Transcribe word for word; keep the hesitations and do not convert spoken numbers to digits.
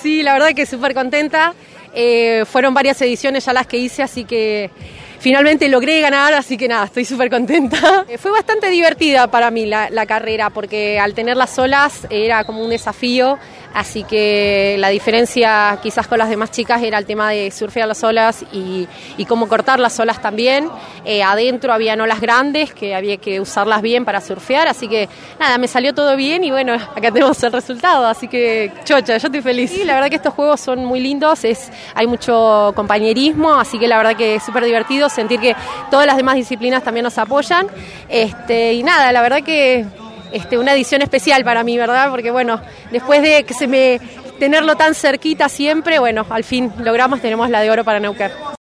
Sí, la verdad que súper contenta. Eh, fueron varias ediciones ya las que hice, así que finalmente logré ganar, así que nada, estoy súper contenta. Eh, fue bastante divertida para mí la, la carrera, porque al tener las olas era como un desafío, así que la diferencia quizás con las demás chicas era el tema de surfear las olas y, y cómo cortar las olas también. Eh, adentro había olas grandes que había que usarlas bien para surfear, así que nada, me salió todo bien y bueno, acá tenemos el resultado, así que chocha, yo estoy feliz. Sí, la verdad que estos juegos son muy lindos, es, hay mucho compañerismo, así que la verdad que es súper divertido sentir que todas las demás disciplinas también nos apoyan, este, y nada, la verdad que este, una edición especial para mí, ¿verdad? Porque bueno, después de que se me tenerlo tan cerquita siempre, bueno, al fin logramos, tenemos la de oro para Neuquén.